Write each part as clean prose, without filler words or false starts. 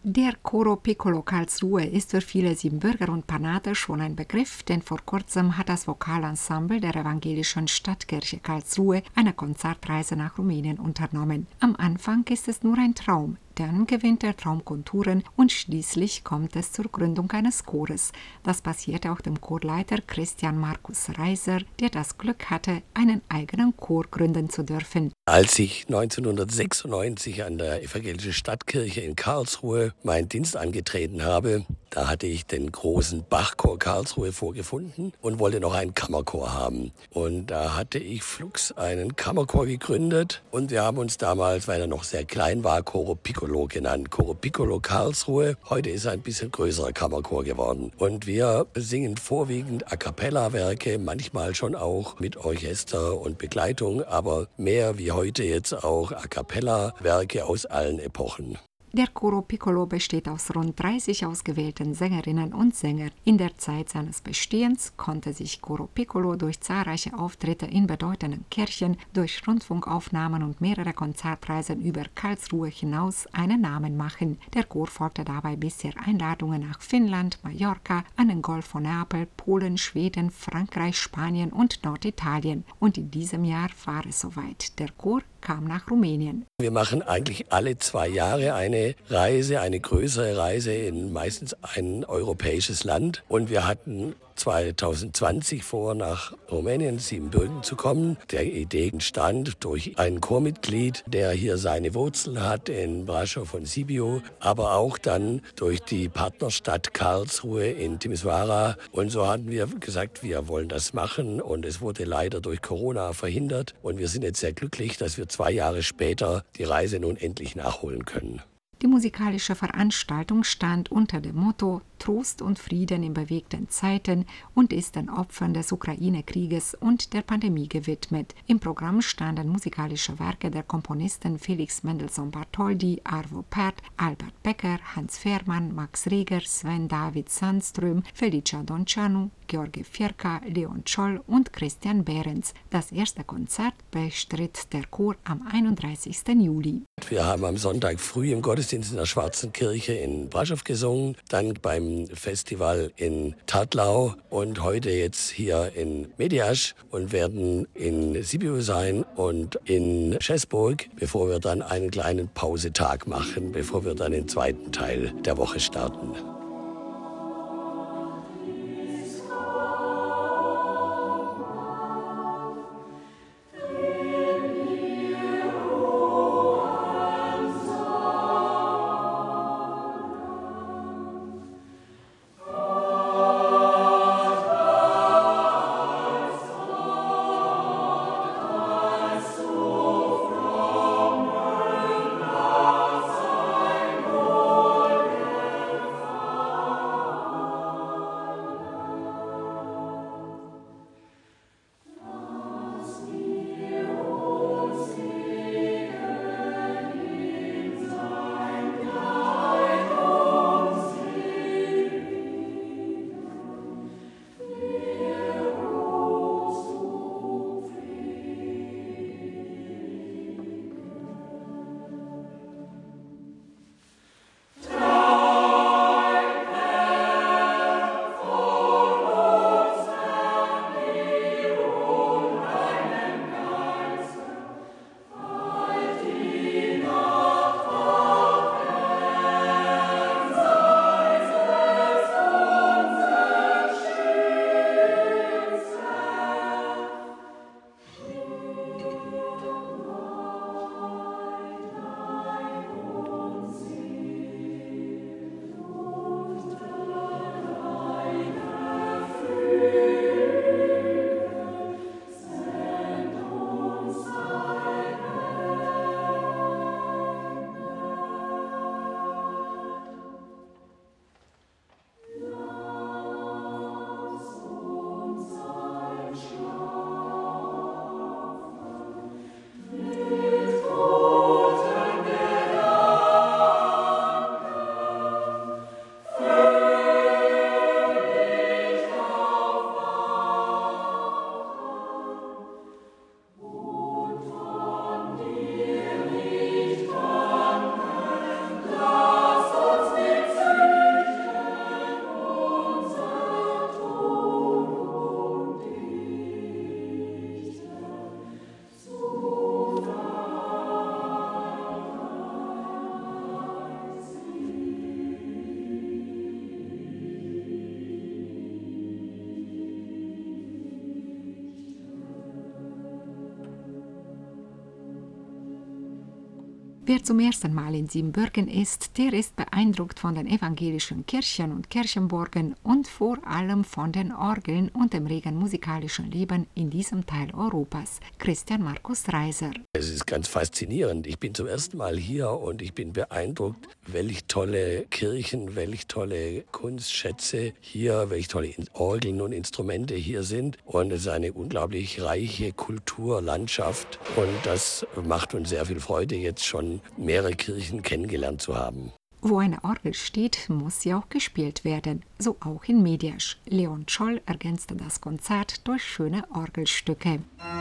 Der Coro Piccolo Karlsruhe ist für viele Siebenbürger und Panate schon ein Begriff, denn vor kurzem hat das Vokalensemble der evangelischen Stadtkirche Karlsruhe eine Konzertreise nach Rumänien unternommen. Am Anfang ist es nur ein Traum, dann gewinnt der Traum Konturen und schließlich kommt es zur Gründung eines Chores. Das passierte auch dem Chorleiter Christian Markus Reiser, der das Glück hatte, einen eigenen Chor gründen zu dürfen. Als ich 1996 an der evangelischen Stadtkirche in Karlsruhe meinen Dienst angetreten habe, da hatte ich den großen Bachchor Karlsruhe vorgefunden und wollte noch einen Kammerchor haben. Und da hatte ich flugs einen Kammerchor gegründet und wir haben uns damals, weil er noch sehr klein war, Coro Piccolo genannt. Coro Piccolo Karlsruhe. Heute ist er ein bisschen größerer Kammerchor geworden. Und wir singen vorwiegend A Cappella-Werke, manchmal schon auch mit Orchester und Begleitung, aber mehr wie heute jetzt auch A Cappella-Werke aus allen Epochen. Der Coro Piccolo besteht aus rund 30 ausgewählten Sängerinnen und Sängern. In der Zeit seines Bestehens konnte sich Coro Piccolo durch zahlreiche Auftritte in bedeutenden Kirchen, durch Rundfunkaufnahmen und mehrere Konzertreisen über Karlsruhe hinaus einen Namen machen. Der Chor folgte dabei bisher Einladungen nach Finnland, Mallorca, an den Golf von Neapel, Polen, Schweden, Frankreich, Spanien und Norditalien. Und in diesem Jahr war es soweit. Der Chor kam nach Rumänien. Wir machen eigentlich alle 2 Jahre eine Reise, eine größere Reise in meistens ein europäisches Land. Und wir hatten 2020 vor, nach Rumänien, Siebenbürgen zu kommen. Der Idee entstand durch ein Chormitglied, der hier seine Wurzeln hat in Brașov von Sibiu, aber auch dann durch die Partnerstadt Karlsruhe in Timișoara. Und so hatten wir gesagt, wir wollen das machen und es wurde leider durch Corona verhindert. Und wir sind jetzt sehr glücklich, dass wir 2 Jahre später die Reise nun endlich nachholen können. Die musikalische Veranstaltung stand unter dem Motto Trost und Frieden in bewegten Zeiten und ist den Opfern des Ukraine-Krieges und der Pandemie gewidmet. Im Programm standen musikalische Werke der Komponisten Felix Mendelssohn Bartholdy, Arvo Pärt, Albert Becker, Hans Fehrmann, Max Reger, Sven David Sandström, Felicia Donceanu, Georgi Fierka, Leon Scholl und Christian Behrens. Das erste Konzert bestritt der Chor am 31. Juli. Wir haben am Sonntag früh im Gottesdienst in der Schwarzen Kirche in Brașov gesungen, dann beim Festival in Tadlau und heute jetzt hier in Mediaș und werden in Sibiu sein und in Schäßburg, bevor wir dann einen kleinen Pausetag machen, bevor wir dann den zweiten Teil der Woche starten. Wer zum ersten Mal in Siebenbürgen ist, der ist beeindruckt von den evangelischen Kirchen und Kirchenburgen und vor allem von den Orgeln und dem regen musikalischen Leben in diesem Teil Europas. Christian Markus Reiser. Es ist ganz faszinierend. Ich bin zum ersten Mal hier und ich bin beeindruckt, welch tolle Kirchen, welch tolle Kunstschätze hier, welch tolle Orgeln und Instrumente hier sind. Und es ist eine unglaublich reiche Kulturlandschaft. Und das macht uns sehr viel Freude, jetzt schon mehrere Kirchen kennengelernt zu haben. Wo eine Orgel steht, muss sie auch gespielt werden. So auch in Mediasch. Leon Scholl ergänzte das Konzert durch schöne Orgelstücke.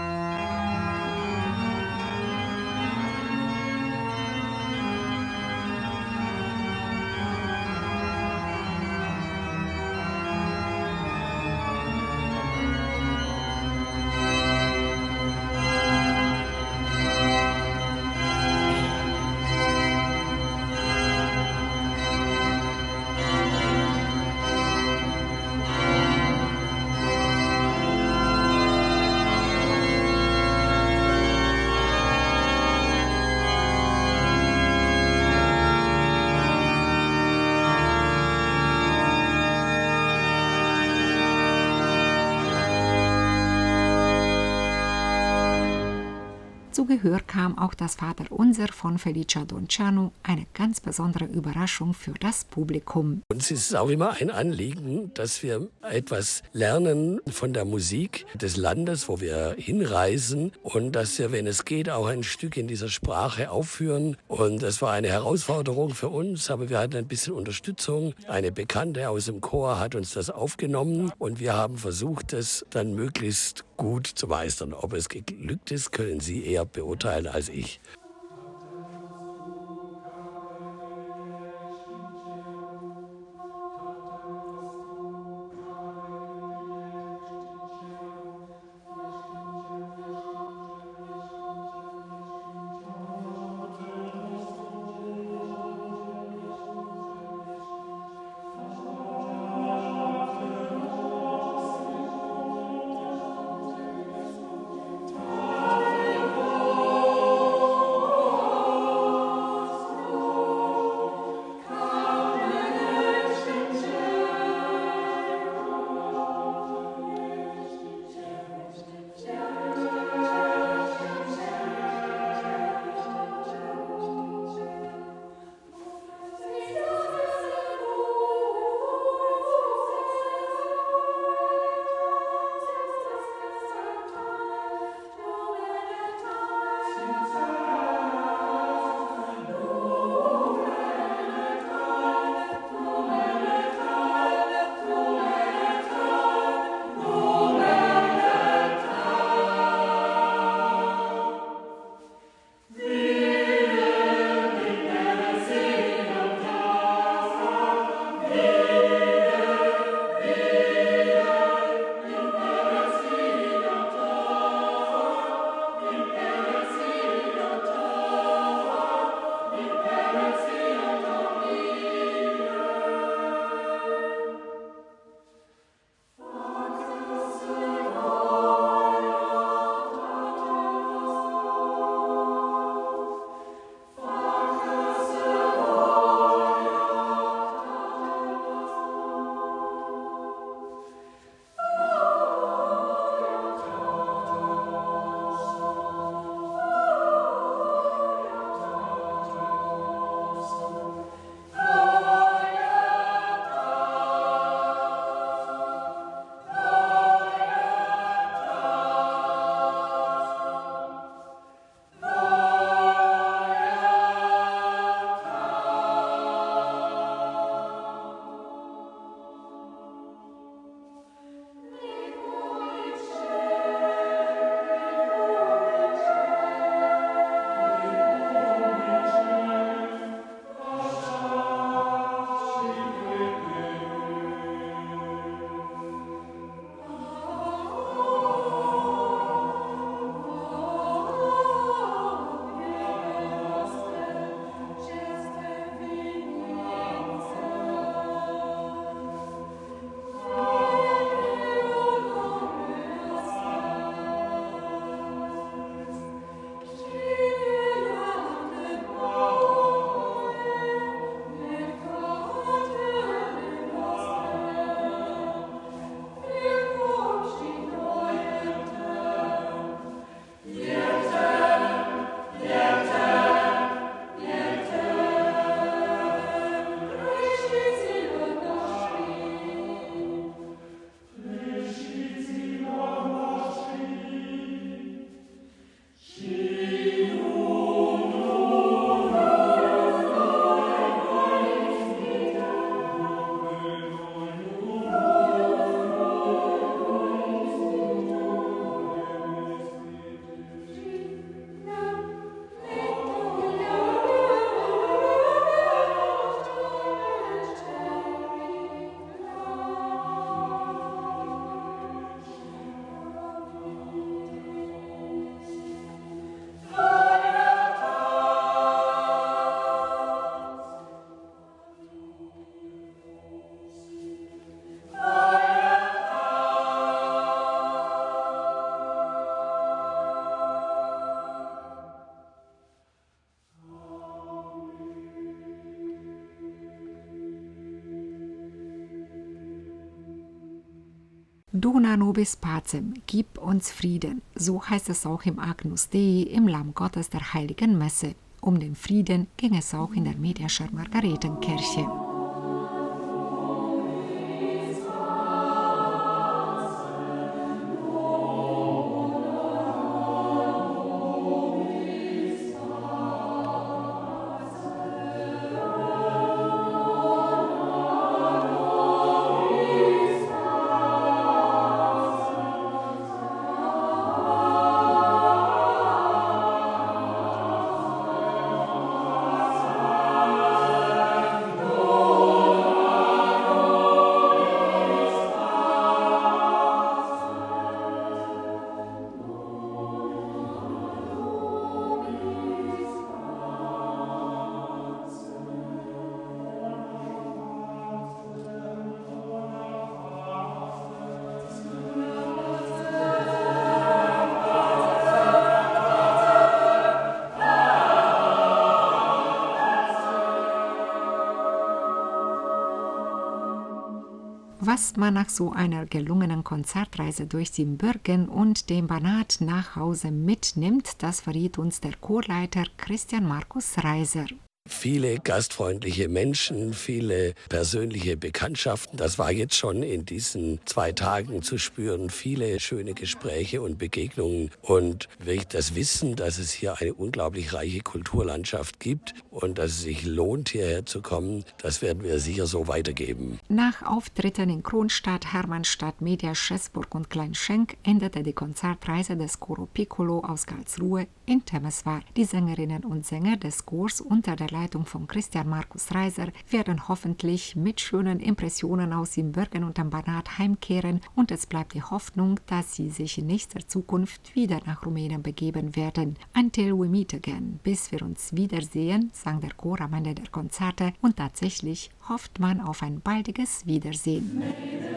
Zu Gehör kam auch das Vaterunser von Felicia Doncianu, eine ganz besondere Überraschung für das Publikum. Uns ist es auch immer ein Anliegen, dass wir etwas lernen von der Musik des Landes, wo wir hinreisen und dass wir, wenn es geht, auch ein Stück in dieser Sprache aufführen. Und das war eine Herausforderung für uns, aber wir hatten ein bisschen Unterstützung. Eine Bekannte aus dem Chor hat uns das aufgenommen und wir haben versucht, es dann möglichst gut zu meistern. Ob es geglückt ist, können Sie eher beurteilen als ich. Dona nobis pacem, gib uns Frieden. So heißt es auch im Agnus Dei, im Lamm Gottes der Heiligen Messe. Um den Frieden ging es auch in der Mediascher Margaretenkirche. Was man nach so einer gelungenen Konzertreise durch Siebenbürgen und dem Banat nach Hause mitnimmt, das verriet uns der Chorleiter Christian Markus Reiser. Viele gastfreundliche Menschen, viele persönliche Bekanntschaften. Das war jetzt schon in diesen 2 Tagen zu spüren. Viele schöne Gespräche und Begegnungen und wirklich das Wissen, dass es hier eine unglaublich reiche Kulturlandschaft gibt und dass es sich lohnt, hierher zu kommen, das werden wir sicher so weitergeben. Nach Auftritten in Kronstadt, Hermannstadt, Media, Schäßburg und Kleinschenk endete die Konzertreise des Coro Piccolo aus Karlsruhe in Temeswar. Die Sängerinnen und Sänger des Chors unter der Leitung von Christian Markus Reiser werden hoffentlich mit schönen Impressionen aus Siebenbürgen und dem Banat heimkehren und es bleibt die Hoffnung, dass sie sich in nächster Zukunft wieder nach Rumänien begeben werden. Until we meet again, bis wir uns wiedersehen, sang der Chor am Ende der Konzerte und tatsächlich hofft man auf ein baldiges Wiedersehen.